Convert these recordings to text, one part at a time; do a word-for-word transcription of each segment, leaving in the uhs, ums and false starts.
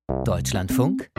Deutschlandfunk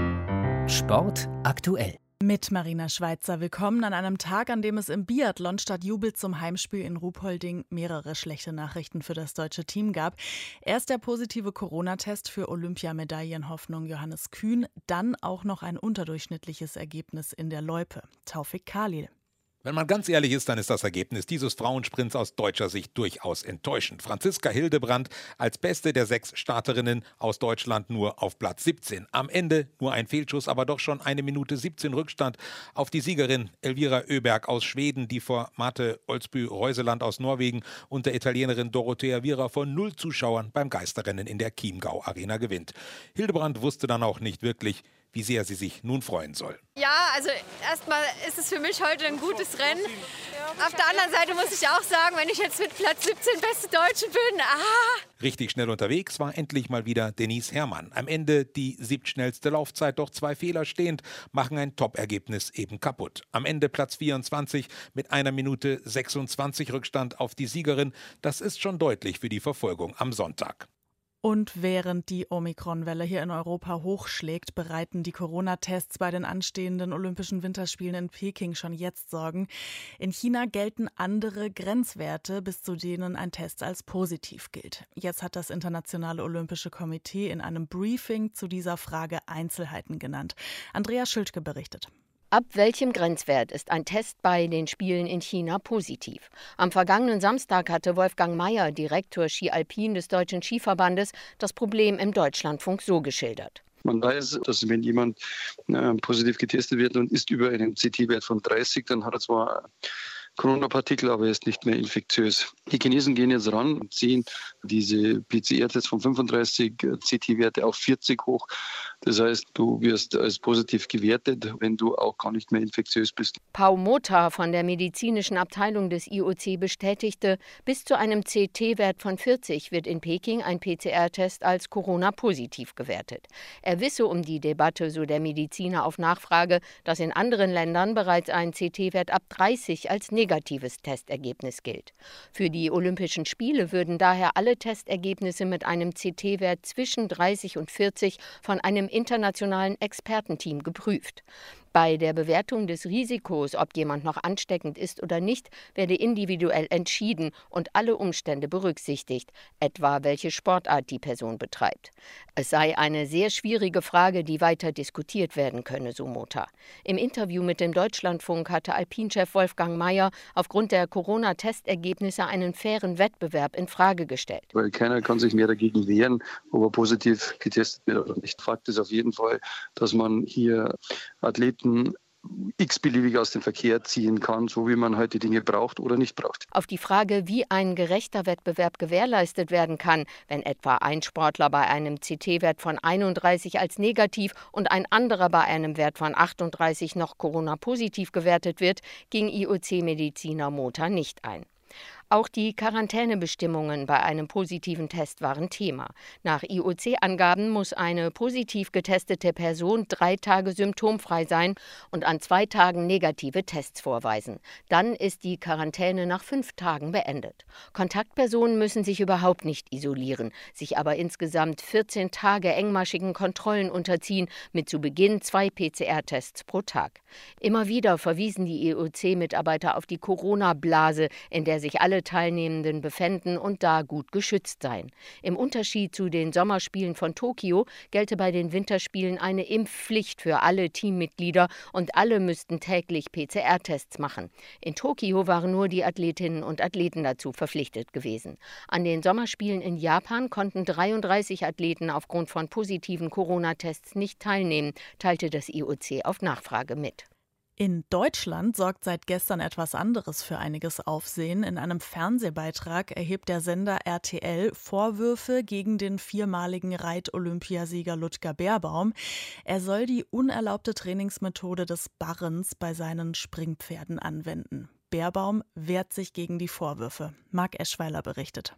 Sport aktuell. Mit Marina Schweizer. Willkommen an einem Tag, an dem es im Biathlon statt Jubel zum Heimspiel in Ruhpolding mehrere schlechte Nachrichten für das deutsche Team gab. Erst der positive Corona-Test für Olympiamedaillenhoffnung Johannes Kühn, dann auch noch ein unterdurchschnittliches Ergebnis in der Loipe. Taufik Khalil. Wenn man ganz ehrlich ist, dann ist das Ergebnis dieses Frauensprints aus deutscher Sicht durchaus enttäuschend. Franziska Hildebrandt als beste der sechs Starterinnen aus Deutschland nur auf Platz siebzehn. Am Ende nur ein Fehlschuss, aber doch schon eine Minute siebzehn Rückstand auf die Siegerin Elvira Öberg aus Schweden, die vor Marte Olsby-Reuseland aus Norwegen und der Italienerin Dorothea Viera vor null Zuschauern beim Geisterrennen in der Chiemgau Arena gewinnt. Hildebrandt wusste dann auch nicht wirklich, wie sehr sie sich nun freuen soll. Ja, also erstmal ist es für mich heute ein gutes Rennen. Auf der anderen Seite muss ich auch sagen, wenn ich jetzt mit Platz siebzehn beste Deutsche bin, ah! Richtig schnell unterwegs war endlich mal wieder Denise Herrmann. Am Ende die siebtschnellste Laufzeit, doch zwei Fehler stehend machen ein Top-Ergebnis eben kaputt. Am Ende Platz vierundzwanzig mit einer Minute sechsundzwanzig Rückstand auf die Siegerin. Das ist schon deutlich für die Verfolgung am Sonntag. Und während die Omikron-Welle hier in Europa hochschlägt, bereiten die Corona-Tests bei den anstehenden Olympischen Winterspielen in Peking schon jetzt Sorgen. In China gelten andere Grenzwerte, bis zu denen ein Test als positiv gilt. Jetzt hat das Internationale Olympische Komitee in einem Briefing zu dieser Frage Einzelheiten genannt. Andrea Schildke berichtet. Ab welchem Grenzwert ist ein Test bei den Spielen in China positiv? Am vergangenen Samstag hatte Wolfgang Mayer, Direktor Ski Alpin des Deutschen Skiverbandes, das Problem im Deutschlandfunk so geschildert. Man weiß, dass wenn jemand äh, positiv getestet wird und ist über einen C T-Wert von dreißig, dann hat er zwar Corona-Partikel, aber er ist nicht mehr infektiös. Die Chinesen gehen jetzt ran und ziehen diese P C R-Tests von fünfunddreißig, C T-Werte auf vierzig hoch. Das heißt, du wirst als positiv gewertet, wenn du auch gar nicht mehr infektiös bist. Pau Mota von der medizinischen Abteilung des I O C bestätigte, bis zu einem C T-Wert von vierzig wird in Peking ein P C R-Test als Corona-positiv gewertet. Er wisse um die Debatte, so der Mediziner auf Nachfrage, dass in anderen Ländern bereits ein C T-Wert ab dreißig als negatives Testergebnis gilt. Für die Olympischen Spiele würden daher alle Testergebnisse mit einem C T-Wert zwischen dreißig und vierzig von einem internationalen Expertenteam geprüft. Bei der Bewertung des Risikos, ob jemand noch ansteckend ist oder nicht, werde individuell entschieden und alle Umstände berücksichtigt, etwa welche Sportart die Person betreibt. Es sei eine sehr schwierige Frage, die weiter diskutiert werden könne, so Mota. Im Interview mit dem Deutschlandfunk hatte Alpinchef Wolfgang Mayer aufgrund der Corona-Testergebnisse einen fairen Wettbewerb in Frage gestellt. Weil keiner kann sich mehr dagegen wehren, ob er positiv getestet wird oder nicht. Fakt ist auf jeden Fall, dass man hier Athleten x-beliebig aus dem Verkehr ziehen kann, so wie man heute Dinge braucht oder nicht braucht. Auf die Frage, wie ein gerechter Wettbewerb gewährleistet werden kann, wenn etwa ein Sportler bei einem C T-Wert von einunddreißig als negativ und ein anderer bei einem Wert von achtunddreißig noch Corona-positiv gewertet wird, ging I O C-Mediziner Mota nicht ein. Auch die Quarantänebestimmungen bei einem positiven Test waren Thema. Nach I O C-Angaben muss eine positiv getestete Person drei Tage symptomfrei sein und an zwei Tagen negative Tests vorweisen. Dann ist die Quarantäne nach fünf Tagen beendet. Kontaktpersonen müssen sich überhaupt nicht isolieren, sich aber insgesamt vierzehn Tage engmaschigen Kontrollen unterziehen, mit zu Beginn zwei P C R-Tests pro Tag. Immer wieder verwiesen die I O C-Mitarbeiter auf die Corona-Blase, in der sich alle Teilnehmenden befänden und da gut geschützt seien. Im Unterschied zu den Sommerspielen von Tokio gelte bei den Winterspielen eine Impfpflicht für alle Teammitglieder und alle müssten täglich P C R-Tests machen. In Tokio waren nur die Athletinnen und Athleten dazu verpflichtet gewesen. An den Sommerspielen in Japan konnten dreiunddreißig Athleten aufgrund von positiven Corona-Tests nicht teilnehmen, teilte das I O C auf Nachfrage mit. In Deutschland sorgt seit gestern etwas anderes für einiges Aufsehen. In einem Fernsehbeitrag erhebt der Sender R T L Vorwürfe gegen den viermaligen Reit-Olympiasieger Ludger Beerbaum. Er soll die unerlaubte Trainingsmethode des Barrens bei seinen Springpferden anwenden. Beerbaum wehrt sich gegen die Vorwürfe. Marc Eschweiler berichtet.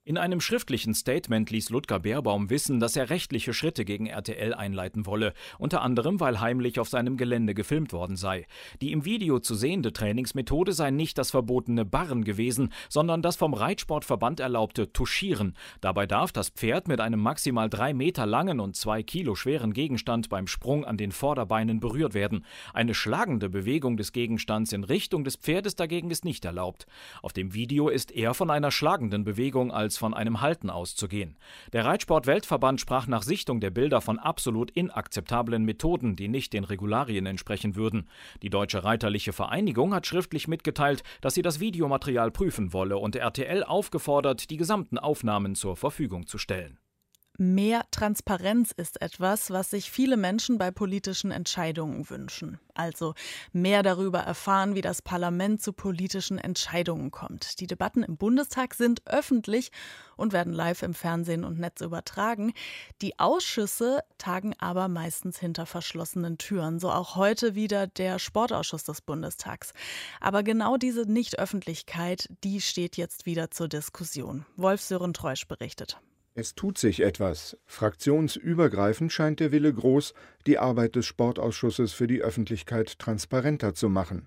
In einem schriftlichen Statement ließ Ludger Beerbaum wissen, dass er rechtliche Schritte gegen R T L einleiten wolle, unter anderem, weil heimlich auf seinem Gelände gefilmt worden sei. Die im Video zu sehende Trainingsmethode sei nicht das verbotene Barren gewesen, sondern das vom Reitsportverband erlaubte Touchieren. Dabei darf das Pferd mit einem maximal drei Meter langen und zwei Kilo schweren Gegenstand beim Sprung an den Vorderbeinen berührt werden. Eine schlagende Bewegung des Gegenstands in Richtung des Pferdes dagegen ist nicht erlaubt. Auf dem Video ist eher von einer schlagenden Bewegung als von einem Halten auszugehen. Der Reitsport-Weltverband sprach nach Sichtung der Bilder von absolut inakzeptablen Methoden, die nicht den Regularien entsprechen würden. Die Deutsche Reiterliche Vereinigung hat schriftlich mitgeteilt, dass sie das Videomaterial prüfen wolle und R T L aufgefordert, die gesamten Aufnahmen zur Verfügung zu stellen. Mehr Transparenz ist etwas, was sich viele Menschen bei politischen Entscheidungen wünschen. Also mehr darüber erfahren, wie das Parlament zu politischen Entscheidungen kommt. Die Debatten im Bundestag sind öffentlich und werden live im Fernsehen und Netz übertragen. Die Ausschüsse tagen aber meistens hinter verschlossenen Türen. So auch heute wieder der Sportausschuss des Bundestags. Aber genau diese Nichtöffentlichkeit, die steht jetzt wieder zur Diskussion. Wolf-Sören Treusch berichtet. Es tut sich etwas. Fraktionsübergreifend scheint der Wille groß, die Arbeit des Sportausschusses für die Öffentlichkeit transparenter zu machen.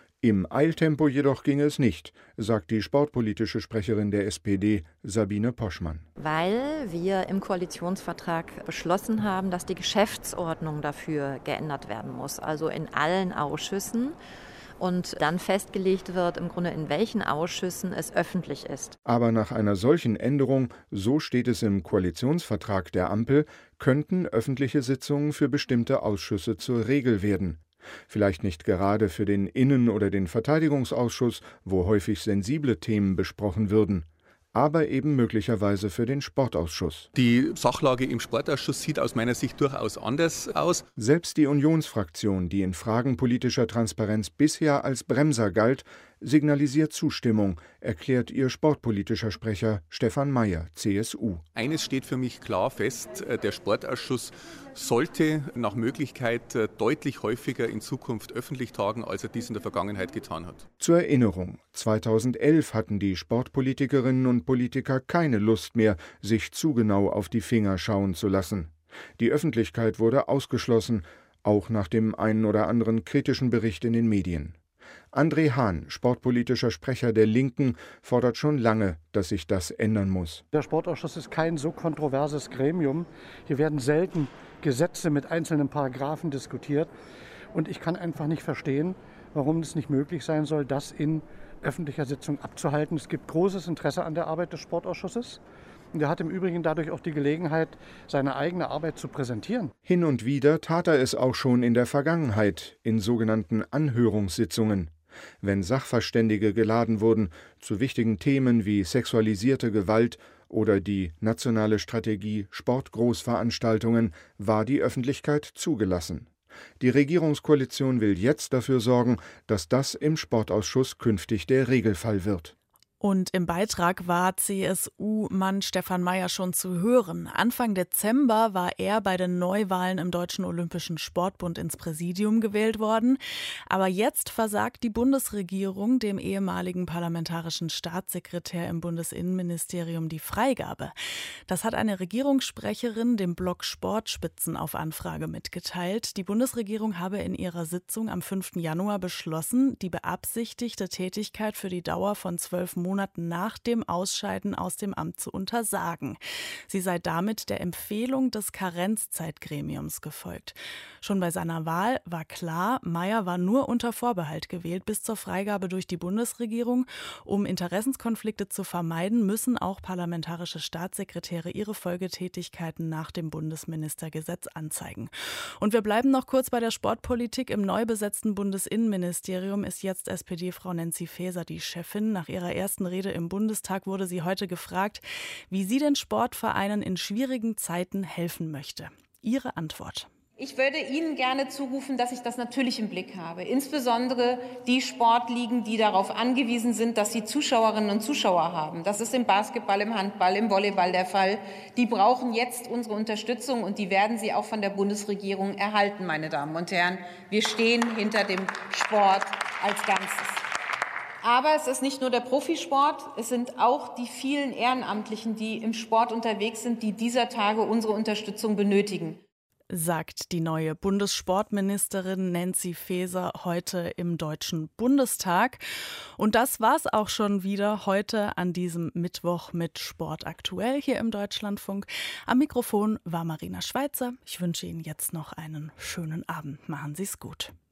Im Eiltempo jedoch ginge es nicht, sagt die sportpolitische Sprecherin der S P D, Sabine Poschmann. Weil wir im Koalitionsvertrag beschlossen haben, dass die Geschäftsordnung dafür geändert werden muss, also in allen Ausschüssen. Und dann festgelegt wird, im Grunde in welchen Ausschüssen es öffentlich ist. Aber nach einer solchen Änderung, so steht es im Koalitionsvertrag der Ampel, könnten öffentliche Sitzungen für bestimmte Ausschüsse zur Regel werden. Vielleicht nicht gerade für den Innen- oder den Verteidigungsausschuss, wo häufig sensible Themen besprochen würden, aber eben möglicherweise für den Sportausschuss. Die Sachlage im Sportausschuss sieht aus meiner Sicht durchaus anders aus. Selbst die Unionsfraktion, die in Fragen politischer Transparenz bisher als Bremser galt, signalisiert Zustimmung, erklärt ihr sportpolitischer Sprecher Stefan Mayer, C S U. Eines steht für mich klar fest, der Sportausschuss sollte nach Möglichkeit deutlich häufiger in Zukunft öffentlich tagen, als er dies in der Vergangenheit getan hat. Zur Erinnerung, zweitausendelf hatten die Sportpolitikerinnen und Politiker keine Lust mehr, sich zu genau auf die Finger schauen zu lassen. Die Öffentlichkeit wurde ausgeschlossen, auch nach dem einen oder anderen kritischen Bericht in den Medien. André Hahn, sportpolitischer Sprecher der Linken, fordert schon lange, dass sich das ändern muss. Der Sportausschuss ist kein so kontroverses Gremium. Hier werden selten Gesetze mit einzelnen Paragraphen diskutiert. Und ich kann einfach nicht verstehen, warum es nicht möglich sein soll, das in öffentlicher Sitzung abzuhalten. Es gibt großes Interesse an der Arbeit des Sportausschusses. Und er hat im Übrigen dadurch auch die Gelegenheit, seine eigene Arbeit zu präsentieren. Hin und wieder tat er es auch schon in der Vergangenheit, in sogenannten Anhörungssitzungen. Wenn Sachverständige geladen wurden zu wichtigen Themen wie sexualisierte Gewalt oder die nationale Strategie Sportgroßveranstaltungen, war die Öffentlichkeit zugelassen. Die Regierungskoalition will jetzt dafür sorgen, dass das im Sportausschuss künftig der Regelfall wird. Und im Beitrag war C S U-Mann Stefan Mayer schon zu hören. Anfang Dezember war er bei den Neuwahlen im Deutschen Olympischen Sportbund ins Präsidium gewählt worden. Aber jetzt versagt die Bundesregierung dem ehemaligen parlamentarischen Staatssekretär im Bundesinnenministerium die Freigabe. Das hat eine Regierungssprecherin dem Blog Sportspitzen auf Anfrage mitgeteilt. Die Bundesregierung habe in ihrer Sitzung am fünften Januar beschlossen, die beabsichtigte Tätigkeit für die Dauer von zwölf Monaten Monaten nach dem Ausscheiden aus dem Amt zu untersagen. Sie sei damit der Empfehlung des Karenzzeitgremiums gefolgt. Schon bei seiner Wahl war klar, Mayer war nur unter Vorbehalt gewählt bis zur Freigabe durch die Bundesregierung. Um Interessenskonflikte zu vermeiden, müssen auch parlamentarische Staatssekretäre ihre Folgetätigkeiten nach dem Bundesministergesetz anzeigen. Und wir bleiben noch kurz bei der Sportpolitik. Im neu besetzten Bundesinnenministerium ist jetzt S P D-Frau Nancy Faeser die Chefin. Nach ihrer ersten Rede im Bundestag wurde sie heute gefragt, wie sie den Sportvereinen in schwierigen Zeiten helfen möchte. Ihre Antwort: Ich würde Ihnen gerne zurufen, dass ich das natürlich im Blick habe. Insbesondere die Sportligen, die darauf angewiesen sind, dass sie Zuschauerinnen und Zuschauer haben. Das ist im Basketball, im Handball, im Volleyball der Fall. Die brauchen jetzt unsere Unterstützung und die werden sie auch von der Bundesregierung erhalten, meine Damen und Herren. Wir stehen hinter dem Sport als Ganzes. Aber es ist nicht nur der Profisport, es sind auch die vielen Ehrenamtlichen, die im Sport unterwegs sind, die dieser Tage unsere Unterstützung benötigen. Sagt die neue Bundessportministerin Nancy Faeser heute im Deutschen Bundestag. Und das war's auch schon wieder heute an diesem Mittwoch mit Sport aktuell hier im Deutschlandfunk. Am Mikrofon war Marina Schweizer. Ich wünsche Ihnen jetzt noch einen schönen Abend. Machen Sie's gut.